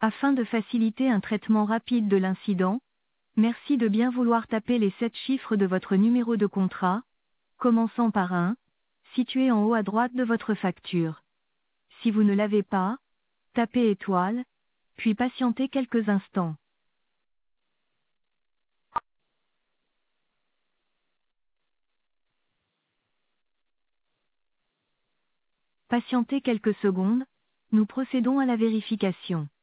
Afin de faciliter un traitement rapide de l'incident, merci de bien vouloir taper les 7 chiffres de votre numéro de contrat, commençant par 1, situé en haut à droite de votre facture. Si vous ne l'avez pas, tapez étoile, puis patientez quelques instants. Patientez quelques secondes, nous procédons à la vérification.